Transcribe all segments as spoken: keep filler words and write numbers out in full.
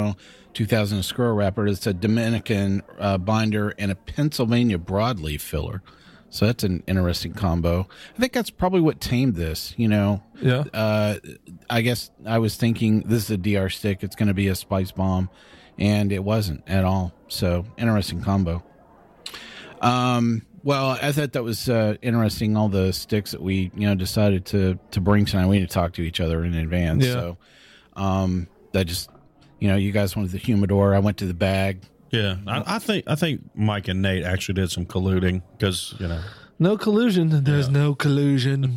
two thousand Squirrel Wrapper. It's a Dominican uh, binder and a Pennsylvania broadleaf filler. So that's an interesting combo. I think that's probably what tamed this, you know. Yeah. Uh, I guess I was thinking this is a D R stick. It's going to be a spice bomb, and it wasn't at all. So interesting combo. Um, well, I thought that was uh, interesting, all the sticks that we, you know, decided to, to bring tonight. We need to talk to each other in advance. Yeah. So um, that just, you know, you guys went to the humidor. I went to the bag. Yeah, I, I think I think Mike and Nate actually did some colluding because, you know. No collusion. There's yeah. no collusion.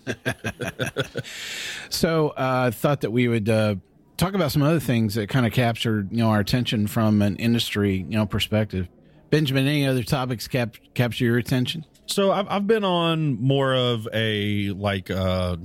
So I uh, thought that we would uh, talk about some other things that kind of captured, you know, our attention from an industry, you know, perspective. Benjamin, any other topics cap- capture your attention? So I've, I've been on more of a like uh,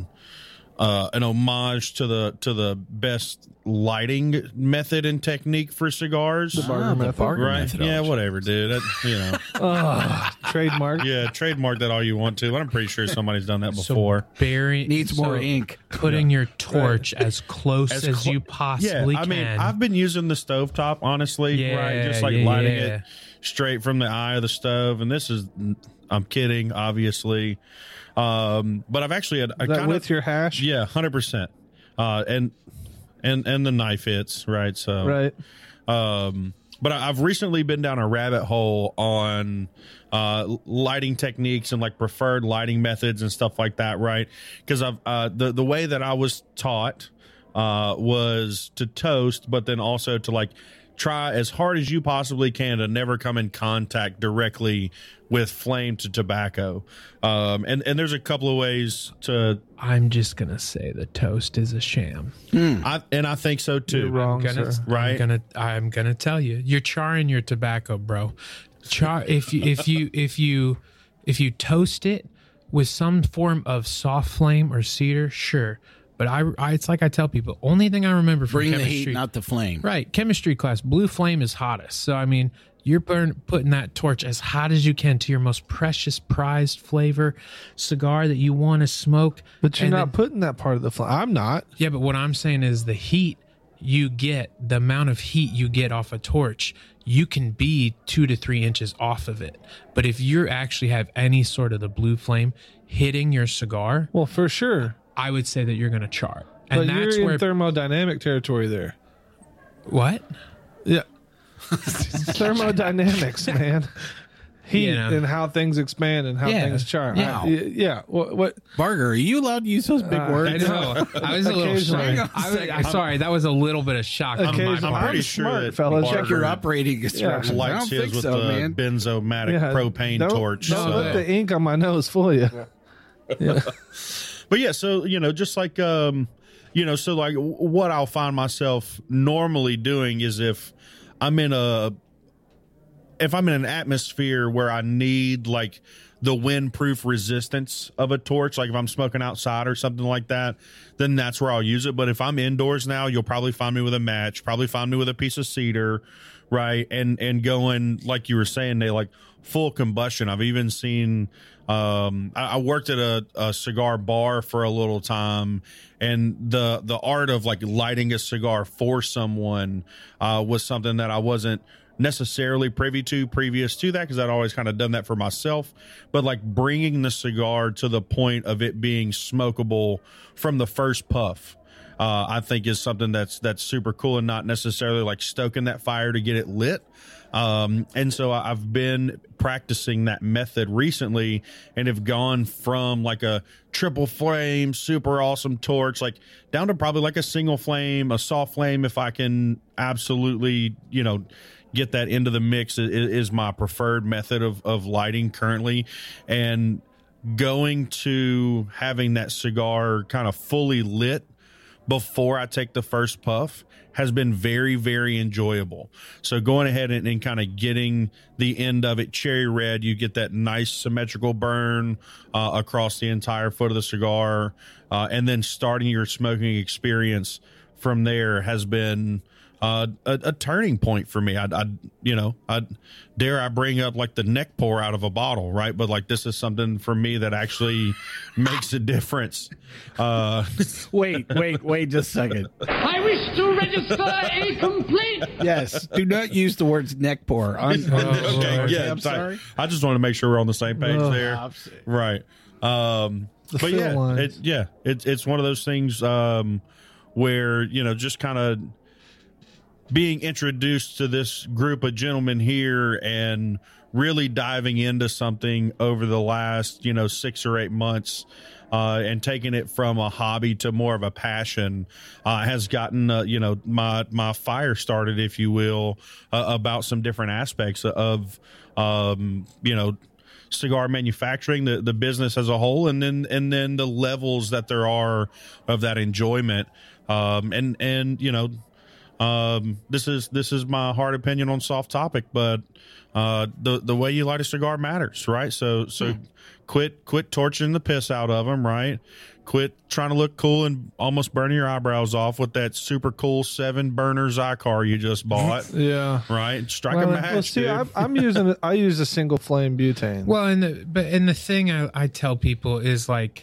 uh, an homage to the to the best lighting method and technique for cigars. The Barger ah, method, the Barger right? Yeah, whatever, dude. That, you know, oh, trademark. Yeah, trademark that all you want to. But I'm pretty sure somebody's done that before. So bury, needs so more ink. Putting yeah. your torch right. as close as, as cl- you possibly yeah, I can. mean, I've been using the stovetop, honestly, yeah, right? Just like yeah, lighting yeah. it straight from the eye of the stove. And this is, I'm kidding, obviously. Um, but I've actually had I kind with of, your hash. Yeah, one hundred percent. Uh, and, and, and the knife hits, right? So, right. Um, but I've recently been down a rabbit hole on, uh, lighting techniques and like preferred lighting methods and stuff like that. Right. Cause I've, uh, the, the way that I was taught, uh, was to toast, but then also to like, try as hard as you possibly can to never come in contact directly with flame to tobacco. Um, and, and there's a couple of ways to... I'm just going to say the toast is a sham. Mm. I, and I think so too. You're wrong, I'm gonna, sir. Right? I'm going to I'm gonna tell you. You're charring your tobacco, bro. Char if you if you if you if you toast it with some form of soft flame or cedar, sure. But I, I, it's like I tell people, only thing I remember from Bring chemistry, the heat, not the flame. Right, chemistry class, blue flame is hottest. So, I mean, you're burn, putting that torch as hot as you can to your most precious, prized flavor cigar that you want to smoke. But you're and not then, putting that part of the flame. I'm not. Yeah, but what I'm saying is the heat you get, the amount of heat you get off a torch, you can be two to three inches off of it. But if you actually have any sort of the blue flame hitting your cigar, well, for sure, I would say that you're going to char. And but that's you're where in thermodynamic territory there. What? Yeah. Thermodynamics, man. Heat You know. and how things expand and how Yeah. things char. Yeah. I- yeah. What? what Barger, are you allowed to use those big Uh, words? I know. I was a little Occasionally. shocked. I was, I'm sorry, that was a little bit of shock on my Occasionally. I'm part. pretty I'm sure smart, that fellas. Barger Check your operating instructions. I lights don't his think with so, the man. benzomatic Yeah, propane don't, torch. Don't so. let the ink on my nose fool you. Yeah. But yeah, so, you know, just like, um, you know, so like w- what I'll find myself normally doing is if I'm in a, if I'm in an atmosphere where I need like the windproof resistance of a torch, like if I'm smoking outside or something like that, then that's where I'll use it. But if I'm indoors now, you'll probably find me with a match, probably find me with a piece of cedar, right? And, and going, like you were saying, they like full combustion. I've even seen, um, I, I worked at a, a cigar bar for a little time, and the, the art of like lighting a cigar for someone, uh, was something that I wasn't necessarily privy to previous to that, because I'd always kind of done that for myself. But like bringing the cigar to the point of it being smokable from the first puff, uh, I think is something that's that's super cool, and not necessarily like stoking that fire to get it lit. Um, and so I've been practicing that method recently, and have gone from like a triple flame, super awesome torch, like down to probably like a single flame, a soft flame, if I can absolutely, you know, get that into the mix, is, is my preferred method of, of lighting currently. And going to having that cigar kind of fully lit before I take the first puff has been very, very enjoyable. So going ahead and, and kind of getting the end of it cherry red, you get that nice symmetrical burn uh, across the entire foot of the cigar. Uh, and then starting your smoking experience from there has been Uh, a, a turning point for me. I, I, you know, I dare I bring up like the neck pour out of a bottle, right? But like this is something for me that actually makes a difference. Uh, Wait, wait, wait just a second. I wish to register a complaint Yes. Do not use the words neck pour. I'm, okay, Lord. yeah. I'm sorry. I just want to make sure we're on the same page Ugh. there. Right. Um, The but fill yeah, lines. it, yeah, it's it's one of those things um, where you know just kind of being introduced to this group of gentlemen here and really diving into something over the last you know six or eight months. Uh, and taking it from a hobby to more of a passion uh, has gotten uh, you know my my fire started, if you will, uh, about some different aspects of um, you know cigar manufacturing, the the business as a whole, and then and then the levels that there are of that enjoyment. Um, and and you know um, this is this is my hard opinion on soft topic, but uh, the the way you light a cigar matters, right? So so. Hmm. Quit, quit torching the piss out of them, right? Quit trying to look cool and almost burning your eyebrows off with that super cool seven burner Zycar you just bought. Yeah. Right. Strike Well, a match, well, see, dude. I'm, I'm using I use a single flame butane. Well, and the but and the thing I, I tell people is like,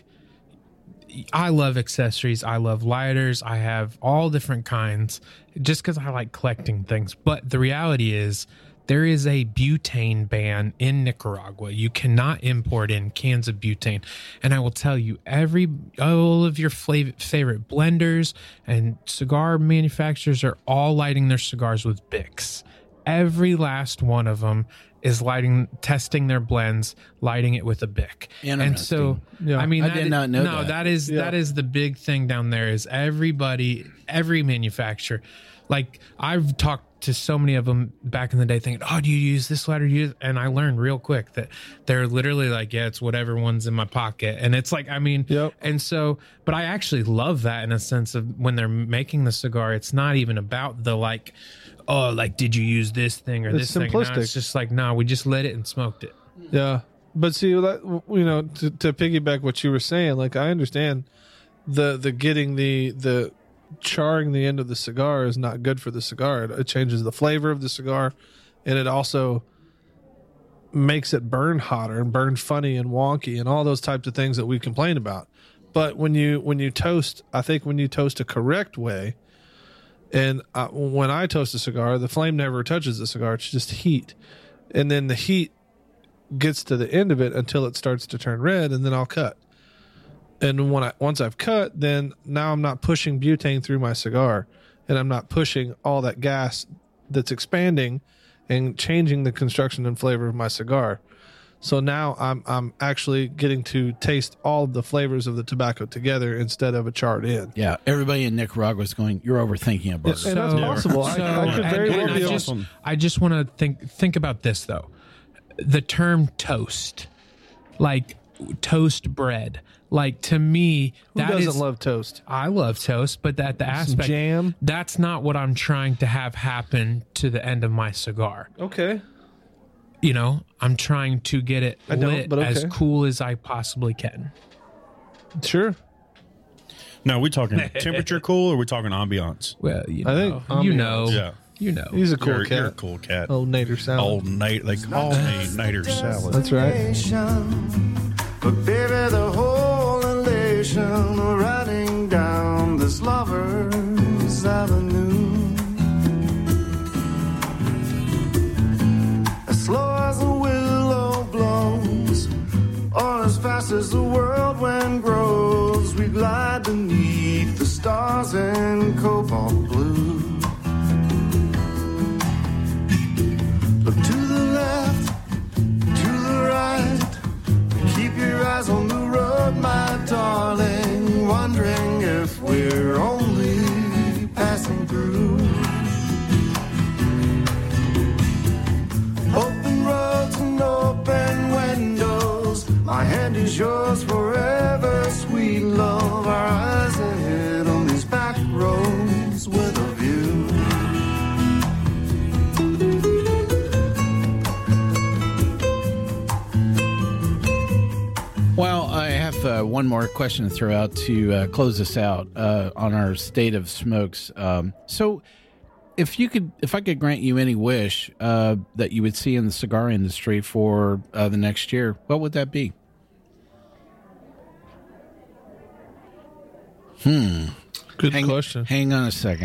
I love accessories. I love lighters. I have all different kinds, just because I like collecting things. But the reality is, there is a butane ban in Nicaragua. You cannot import in cans of butane. And I will tell you, every all of your flav- favorite blenders and cigar manufacturers are all lighting their cigars with Bics. Every last one of them is lighting, testing their blends, lighting it with a Bic. And so, Yeah. I mean, I that did is- not know no, that. that is Yeah. that is the big thing down there. Is everybody, every manufacturer, like I've talked to so many of them back in the day thinking, oh, do you use this lighter? Do you use? And I learned real quick that they're literally like, yeah, it's whatever one's in my pocket. And it's like, I mean, Yep. and so, but I actually love that in a sense of when they're making the cigar, it's not even about the like, oh, like, did you use this thing or It's this thing? No, simplistic. it's just like, no, we just lit it and smoked it. Yeah, but see, that, you know, to, to piggyback what you were saying, like I understand the the getting the the charring the end of the cigar is not good for the cigar. It, it changes the flavor of the cigar, and it also makes it burn hotter and burn funny and wonky and all those types of things that we complain about. But when you when you toast, I think when you toast a correct way, and uh, when I toast a cigar, the flame never touches the cigar; it's just heat, and then the heat gets to the end of it until it starts to turn red, and then I'll cut. And when I once I've cut, then now I'm not pushing butane through my cigar, and I'm not pushing all that gas that's expanding and changing the construction and flavor of my cigar. So now I'm I'm actually getting to taste all of the flavors of the tobacco together instead of a charred end. Yeah, everybody in Nicaragua is going, you're overthinking it, Burger. And that's possible. I, I could very and- well and be I just, I just want to think think about this though. The term toast, like toast bread, like to me, Who that doesn't is- love toast? I love toast, but that the aspect jam? that's not what I'm trying to have happen to the end of my cigar. Okay. You know, I'm trying to get it I don't, lit but okay. as cool as I possibly can. Sure. Now, are we talking temperature cool or are we talking ambiance? Well, you know, I think you ambiance. know, Yeah. you know. He's a cool You're, cat. you're a cool cat. Old Nader salad. Old Nate. They call me Nader Salad. That's right. But baby, the whole elation of riding down this lover's avenue, as slow as a willow blows, or as fast as the whirlwind grows, we glide beneath the stars in cobalt blue. Look to the left, to the right, keep your eyes on the road, my darling, wondering if we're only passing through. Open roads and open windows, my hand is yours forever, sweet love. Our eyes ahead on these back roads with a view. Well, I have uh, one more question to throw out to uh, close this out uh, on our state of smokes. Um, so, if you could, if I could grant you any wish uh, that you would see in the cigar industry for uh, the next year, what would that be? Good Hang, question. Hang on a second.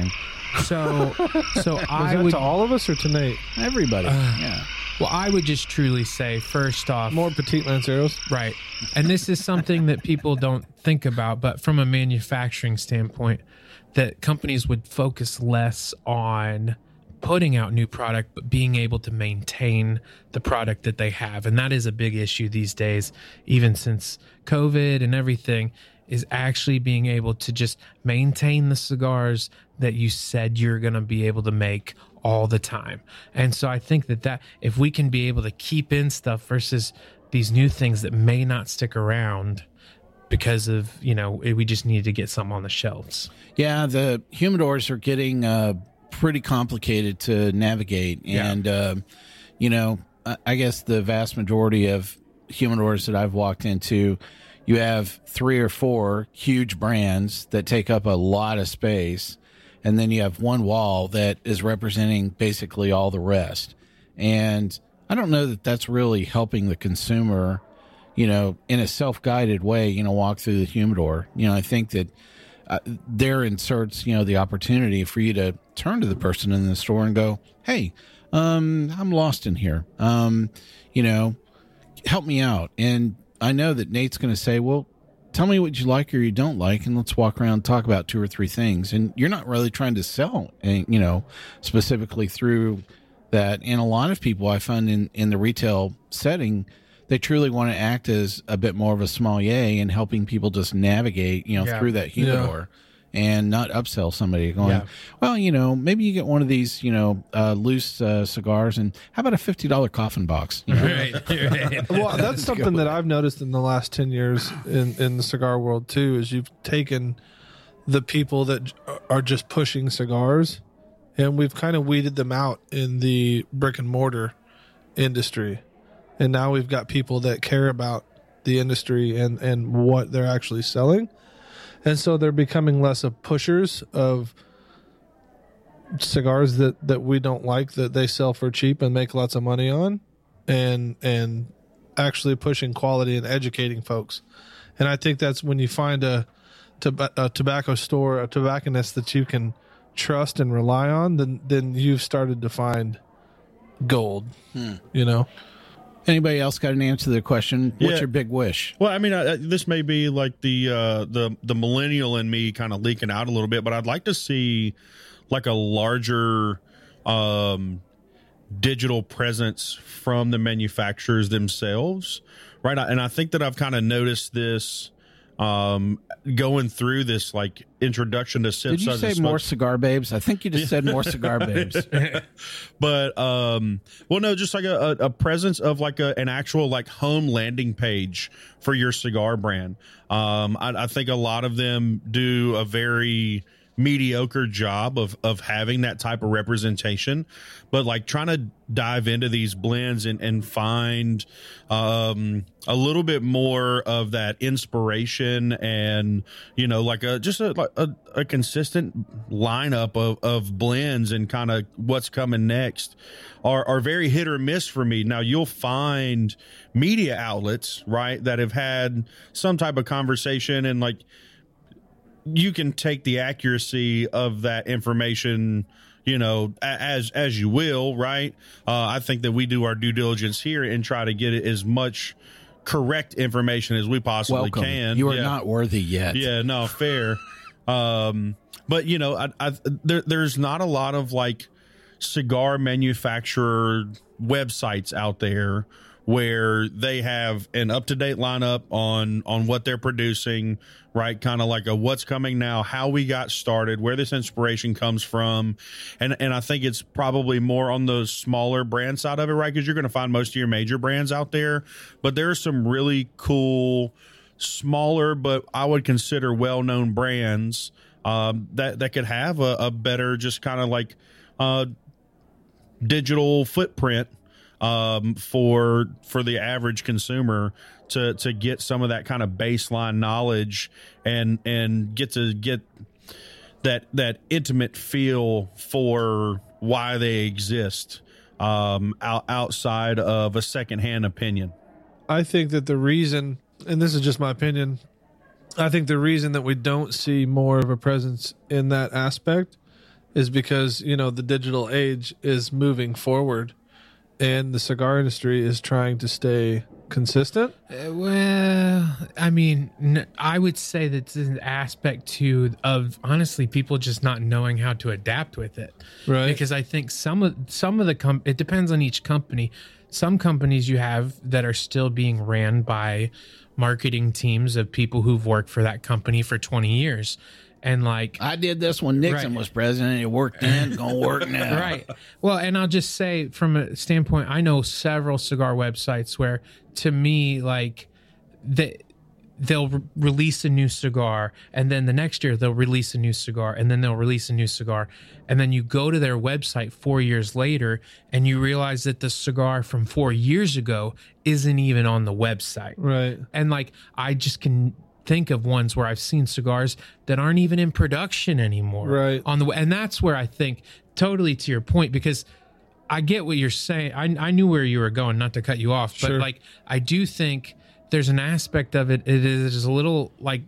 So, so Was I that would. to all of us or to Nate? Everybody. yeah. Well, I would just truly say, first off, More petite Lanceros. right. And this is something that people don't think about, but from a manufacturing standpoint, that companies would focus less on putting out new product, but being able to maintain the product that they have. And that is a big issue these days, even since COVID and everything, is actually being able to just maintain the cigars that you said you're going to be able to make all the time. And so I think that that if we can be able to keep in stuff versus these new things that may not stick around because of, you know, we just need to get something on the shelves. Yeah, the humidors are getting uh, pretty complicated to navigate. Yeah. And, uh, you know, I- I guess the vast majority of humidors that I've walked into, you have three or four huge brands that take up a lot of space. And then you have one wall that is representing basically all the rest. And I don't know that that's really helping the consumer, you know, in a self-guided way, you know, walk through the humidor. You know, I think that uh, there inserts, you know, the opportunity for you to turn to the person in the store and go, hey, um, I'm lost in here. Um, you know, help me out. And I know that Nate's going to say, well, tell me what you like or you don't like, and let's walk around and talk about two or three things. And you're not really trying to sell, you know, specifically through that. And a lot of people I find in, in the retail setting, they truly want to act as a bit more of a sommelier and helping people just navigate, you know, Yeah. through that humidor. And not upsell somebody going, Yeah. well, you know, maybe you get one of these, you know, uh, loose uh, cigars, and how about a fifty dollars coffin box? You know? Right. right. Well, that's something that I've noticed in the last ten years in, in the cigar world too, is you've taken the people that are just pushing cigars and we've kind of weeded them out in the brick and mortar industry. And now we've got people that care about the industry and, and what they're actually selling. And so they're becoming less of pushers of cigars that, that we don't like, that they sell for cheap and make lots of money on, and and actually pushing quality and educating folks. And I think that's when you find a, toba- a tobacco store, a tobacconist that you can trust and rely on, then then you've started to find gold. Hmm. You know? Anybody else got an answer to the question? What's Yeah. your big wish? Well, I mean, uh, this may be like the uh, the the millennial in me kind of leaking out a little bit, but I'd like to see like a larger um, digital presence from the manufacturers themselves, right? And I think that I've kind of noticed this um, going through this like introduction to Sip Did you Suds and say more Smokes. cigar babes? I think you just said more cigar babes. But um well no just like a, a, a presence of like a, an actual like home landing page for your cigar brand. um I, I think a lot of them do a very mediocre job of of having that type of representation, but like trying to dive into these blends and and find um a little bit more of that inspiration and, you know, like a just a like a, a consistent lineup of of blends and kind of what's coming next are are very hit or miss for me. Now you'll find media outlets, right, that have had some type of conversation, and like you can take the accuracy of that information, you know, a- as as you will, right? Uh, I think that we do our due diligence here and try to get it as much correct information as we possibly Welcome. can. You are Yeah. not worthy yet. Yeah, no, fair. um, but you know, I, I, there, there's not a lot of like cigar manufacturer websites out there where they have an up-to-date lineup on on what they're producing, right? Kind of like a what's coming now, how we got started, where this inspiration comes from. And and I think it's probably more on the smaller brand side of it, right? Because you're going to find most of your major brands out there, but there are some really cool smaller but I would consider well-known brands um, that that could have a, a better just kind of like uh, digital footprint um, for for the average consumer to to get some of that kind of baseline knowledge and and get to get that that intimate feel for why they exist um, out, outside of a secondhand opinion. I think that the reason, and this is just my opinion, I think the reason that we don't see more of a presence in that aspect is because, you know, the digital age is moving forward and the cigar industry is trying to stay consistent. Uh, well, I mean, n- I would say that there's an aspect too of honestly people just not knowing how to adapt with it, Right. Because I think some of some of the com- it depends on each company. Some companies you have that are still being ran by marketing teams of people who've worked for that company for twenty years, and like I did this when Nixon Right. was president. It worked then, gonna work now. Right. Well, and I'll just say from a standpoint, I know several cigar websites where, to me, like they they'll re- release a new cigar, and then the next year they'll release a new cigar, and then they'll release a new cigar, and then you go to their website four years later, and you realize that the cigar from four years ago isn't even on the website. Right. And like I just can think of ones where I've seen cigars that aren't even in production anymore. Right. On the and that's where I think totally to your point, because I get what you're saying. I I knew where you were going, not to cut you off, but Sure. like I do think there's an aspect of it. It is a little like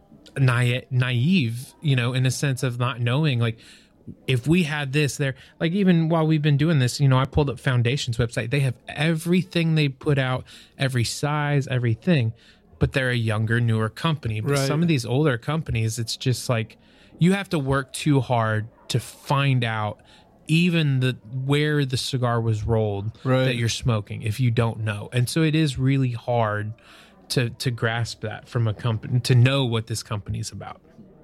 naive, naive, you know, in a sense of not knowing like. If we had this there, like even while we've been doing this, you know, I pulled up Foundation's website. They have everything they put out, every size, everything, but they're a younger, newer company. But Right. some of these older companies, it's just like you have to work too hard to find out even the where the cigar was rolled Right. that you're smoking if you don't know. And so it is really hard to to grasp that from a company, to know what this company's about.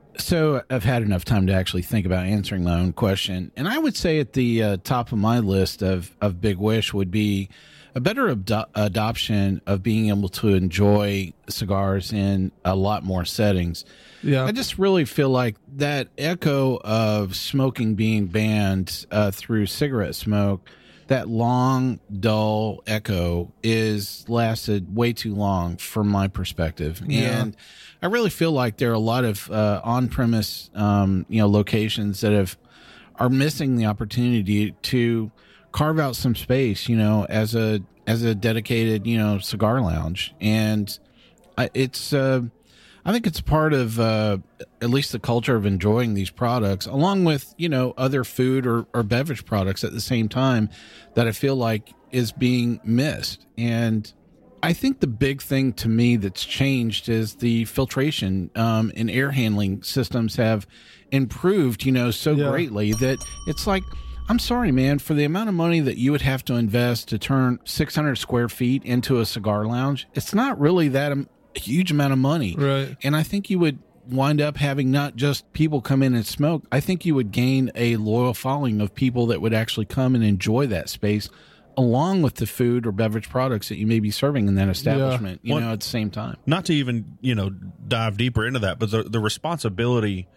So I've had enough time to actually think about answering my own question, and I would say at the uh, top of my list of of big wish would be a better ado- adoption of being able to enjoy cigars in a lot more settings. Yeah. I just really feel like that echo of smoking being banned uh, through cigarette smoke, that long, dull echo is lasted way too long from my perspective. Yeah. And I really feel like there are a lot of uh, on-premise, um, you know, locations that have are missing the opportunity to carve out some space, you know, as a as a dedicated, you know, cigar lounge. And I, it's, uh, I think it's part of uh, at least the culture of enjoying these products, along with, you know, other food or, or beverage products at the same time that I feel like is being missed. And I think the big thing to me that's changed is the filtration um, and air handling systems have improved, you know, so Yeah. greatly that it's like, I'm sorry, man, for the amount of money that you would have to invest to turn six hundred square feet into a cigar lounge, it's not really that um, huge amount of money. Right. And I think you would wind up having not just people come in and smoke. I think you would gain a loyal following of people that would actually come and enjoy that space along with the food or beverage products that you may be serving in that establishment, you One- know, at the same time. Not to even, you know, dive deeper into that, but the, the responsibility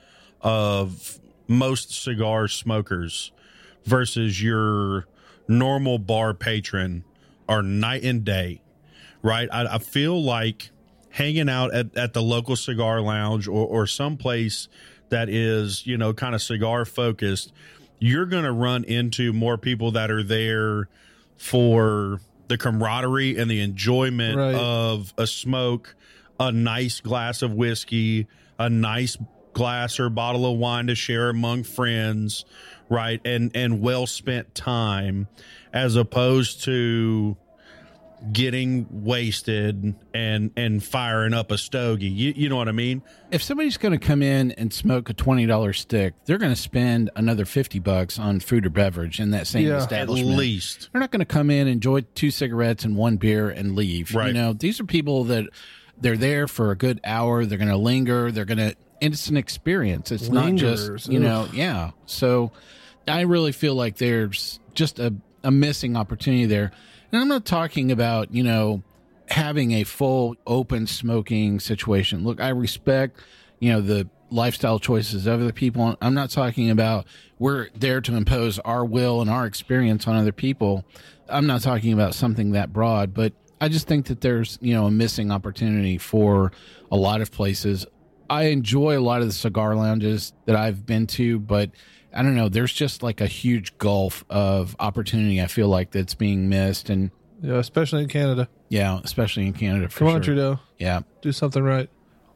of most cigar smokers versus your normal bar patron are night and day, right? I, I feel like hanging out at, at the local cigar lounge or, or someplace that is, you know, kind of cigar focused, you're going to run into more people that are there for the camaraderie and the enjoyment Right. of a smoke, a nice glass of whiskey, a nice glass or bottle of wine to share among friends, right? And and well spent time, as opposed to getting wasted and and firing up a stogie. You, you know what I mean? If somebody's going to come in and smoke a twenty dollars stick, they're going to spend another fifty bucks on food or beverage in that same Yeah. At At establishment. least. They're not going to come in, enjoy two cigarettes and one beer and leave. Right. You know, these are people that they're there for a good hour. They're going to linger. They're going to, and it's an experience. It's not Lingerers, just, you know, ugh. yeah. So I really feel like there's just a, a missing opportunity there. And I'm not talking about, you know, having a full open smoking situation. Look, I respect, you know, the lifestyle choices of other people. I'm not talking about we're there to impose our will and our experience on other people. I'm not talking about something that broad, but I just think that there's, you know, a missing opportunity for a lot of places. I enjoy a lot of the cigar lounges that I've been to, but I don't know, there's just like a huge gulf of opportunity I feel like that's being missed. And Yeah, especially in Canada. yeah, especially in Canada. For Come on, sure. Trudeau. Yeah. Do something right.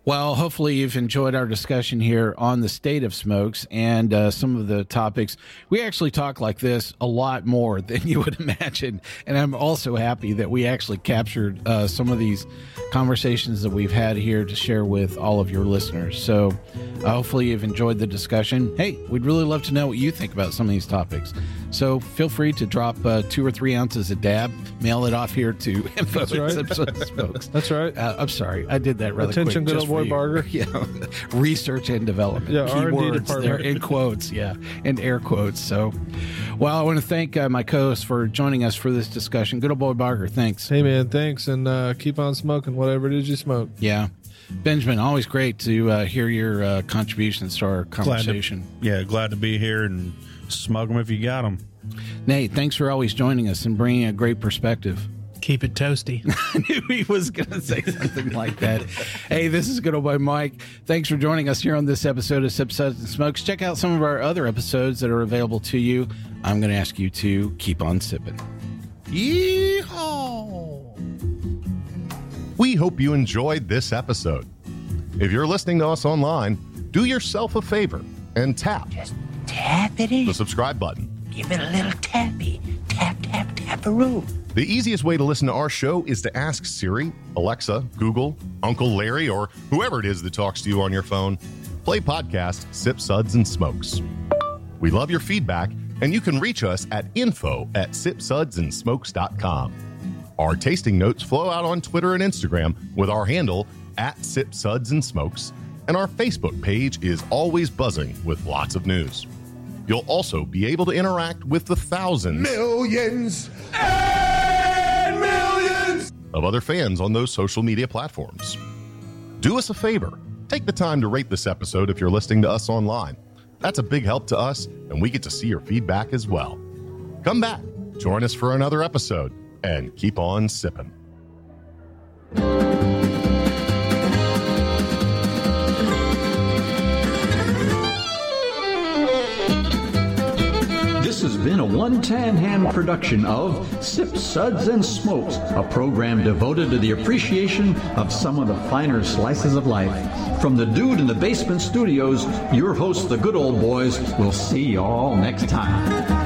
Well, hopefully you've enjoyed our discussion here on the state of smokes and uh, some of the topics. We actually talk like this a lot more than you would imagine. And I'm also happy that we actually captured uh, some of these conversations that we've had here to share with all of your listeners. So uh, hopefully you've enjoyed the discussion. Hey, we'd really love to know what you think about some of these topics. So feel free to drop uh, two or three ounces of dab, mail it off here to info That's right. at Sip Smokes. That's right. Uh, I'm sorry, I did that rather Attention, quick. good just old boy for you. Barger. Yeah, research and development. Yeah, R and D Keywords department. there in quotes. Yeah, in air quotes. So, well, I want to thank uh, my co-host for joining us for this discussion. Good old boy Barger, thanks. Hey, man, thanks. And uh, keep on smoking whatever it is you smoke. Yeah. Benjamin, always great to uh, hear your uh, contributions to our conversation. Glad to, yeah, glad to be here and smoke them if you got them. Nate, thanks for always joining us and bringing a great perspective. Keep it toasty. I knew he was going to say something like that. Hey, this is good old boy Mike. Thanks for joining us here on this episode of Sip Suds and Smokes. Check out some of our other episodes that are available to you. I'm going to ask you to keep on sipping. Yeehaw! We hope you enjoyed this episode. If you're listening to us online, do yourself a favor and tap Tap it in. the subscribe button. Give it a little tappy. Tap, tap, tap-a-roo. The easiest way to listen to our show is to ask Siri, Alexa, Google, Uncle Larry, or whoever it is that talks to you on your phone. Play podcast Sip Suds and Smokes. We love your feedback, and you can reach us at info at sip suds and smokes dot com. Our tasting notes flow out on Twitter and Instagram with our handle at Sip Suds and Smokes, and our Facebook page is always buzzing with lots of news. You'll also be able to interact with the thousands Millions and millions. of other fans on those social media platforms. Do us a favor. Take the time to rate this episode if you're listening to us online. That's a big help to us, and we get to see your feedback as well. Come back, join us for another episode, and keep on sipping. This has been a one-tan hand production of Sip Suds and Smokes, a program devoted to the appreciation of some of the finer slices of life. From the Dude in the Basement Studios, your hosts, the Good Old Boys, will see you all next time.